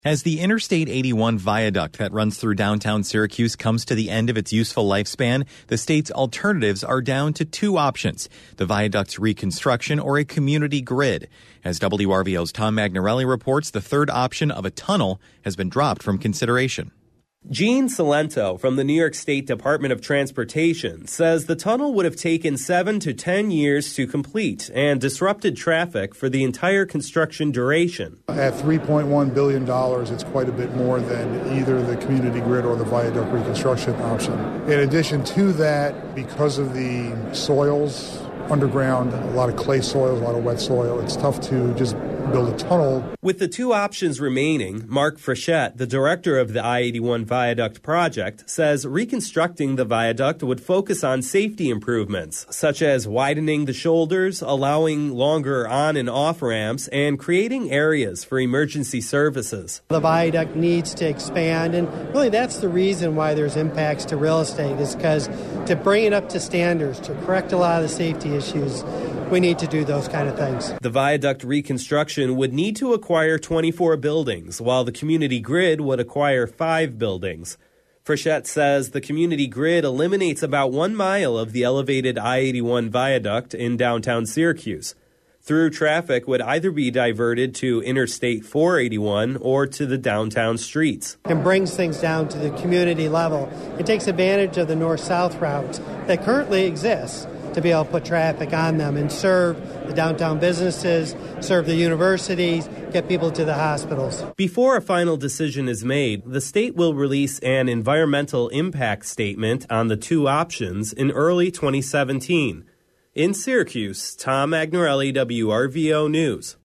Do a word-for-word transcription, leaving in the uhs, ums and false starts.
As the Interstate eighty-one viaduct that runs through downtown Syracuse comes to the end of its useful lifespan, the state's alternatives are down to two options: the viaduct's reconstruction or a community grid. As W R V O's Tom Magnarelli reports, the third option of a tunnel has been dropped from consideration. Gene Salento from the New York State Department of Transportation says the tunnel would have taken seven to ten years to complete and disrupted traffic for the entire construction duration. At three point one billion dollars, it's quite a bit more than either the community grid or the viaduct reconstruction option. In addition to that, because of the soils underground, a lot of clay soils, a lot of wet soil, it's tough to just build a tunnel. With the two options remaining, Mark Frechette, the director of the I eighty-one Viaduct project, says reconstructing the viaduct would focus on safety improvements, such as widening the shoulders, allowing longer on and off ramps, and creating areas for emergency services. The viaduct needs to expand, and really that's the reason why there's impacts to real estate, is because to bring it up to standards, to correct a lot of the safety issues, we need to do those kind of things. The viaduct reconstruction would need to acquire twenty-four buildings, while the community grid would acquire five buildings. Frechette says the community grid eliminates about one mile of the elevated I eighty-one viaduct in downtown Syracuse. Through traffic would either be diverted to Interstate four eighty-one or to the downtown streets. It brings things down to the community level. It takes advantage of the north-south routes that currently exist to be able to put traffic on them and serve the downtown businesses, serve the universities, get people to the hospitals. Before a final decision is made, the state will release an environmental impact statement on the two options in early twenty seventeen. In Syracuse, Tom Magnarelli, W R V O News.